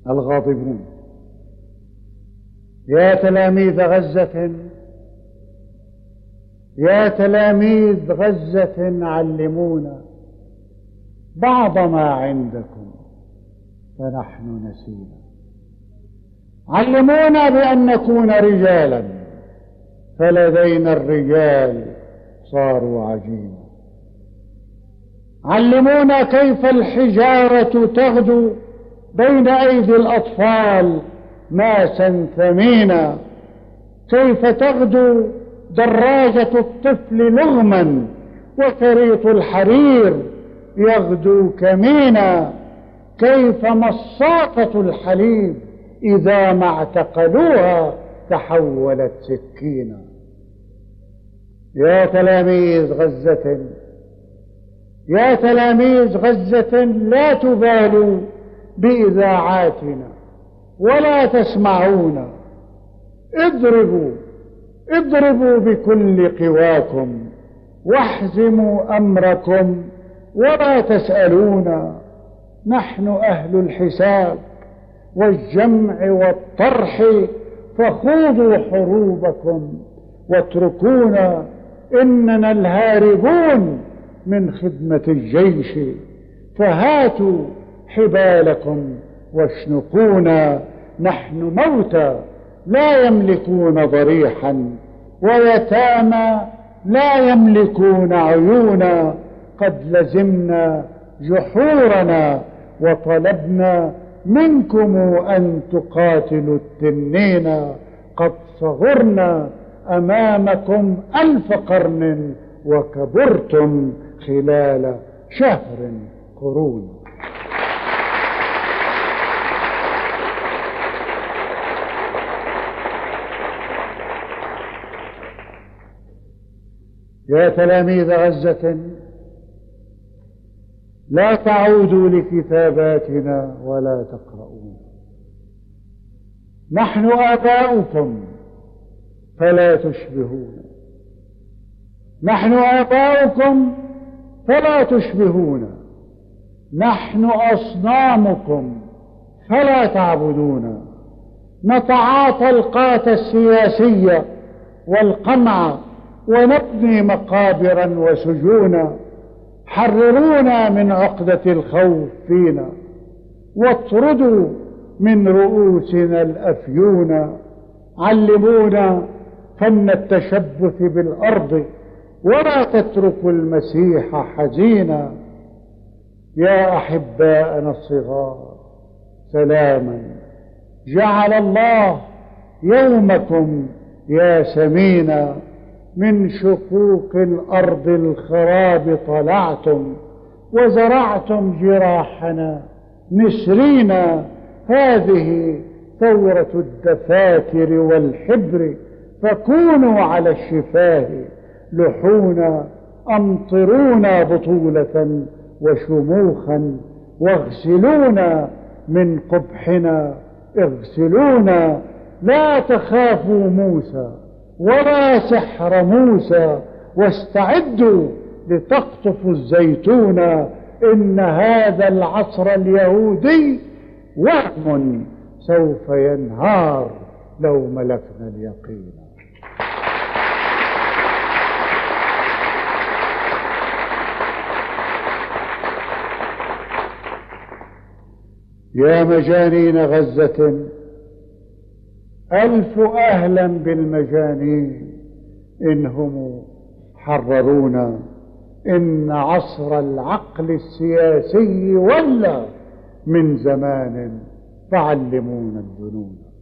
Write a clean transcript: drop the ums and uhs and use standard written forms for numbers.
الغاضبون. يا تلاميذ غزة، يا تلاميذ غزة، علمونا بعض ما عندكم فنحن نسينا. علمونا بأن نكون رجالا فلدينا الرجال صاروا عجينا. علمونا كيف الحجارة تغدو بين أيدي الأطفال ماسا ثمينا، كيف تغدو دراجة الطفل لغما وكريط الحرير يغدو كمينا، كيف مصاقة الحليب إذا ما اعتقلوها تحولت سكينا. يا تلاميذ غزة، يا تلاميذ غزة، لا تبالوا بإذاعاتنا ولا تسمعونا. اضربوا بكل قواكم واحزموا أمركم ولا تسألونا. نحن أهل الحساب والجمع والطرح، فخوضوا حروبكم واتركونا. إننا الهاربون من خدمة الجيش، فهاتوا حبالكم واشنقونا. نحن موتى لا يملكون ضريحا، ويتامى لا يملكون عيونا. قد لزمنا جحورنا وطلبنا منكم أن تقاتلوا التنين. قد صغرنا أمامكم 1000 قرن وكبرتم خلال شهر قرون. يا تلاميذ غزة، لا تعودوا لكتاباتنا ولا تقرؤون. نحن آباؤكم فلا تشبهون. نحن آباؤكم فلا تشبهون. نحن أصنامكم فلا تعبدون. نتعاطى القات السياسية والقمع ونبني مقابرا وسجونا. حررونا من عقدة الخوف فينا، واطردوا من رؤوسنا الأفيون. علمونا فن التشبث بالأرض ولا تتركوا المسيح حزينا. يا أحباءنا الصغار، سلاما. جعل الله يومكم يا سمينا. من شقوق الأرض الخراب طلعتم، وزرعتم جراحنا نسرينا. هذه ثورة الدفاتر والحبر، فكونوا على الشفاه لحونا. أمطرونا بطولة وشموخا، واغسلونا من قبحنا اغسلونا. لا تخافوا موسى ولا سحر موسى، واستعدوا لتقطفوا الزيتون. إن هذا العصر اليهودي وهم سوف ينهار لو ملكنا اليقين. يا مجانين غزة، 1000 أهلا بالمجانين إنهم حررونا. إن عصر العقل السياسي ولى من زمان، فعلمونا الجنون.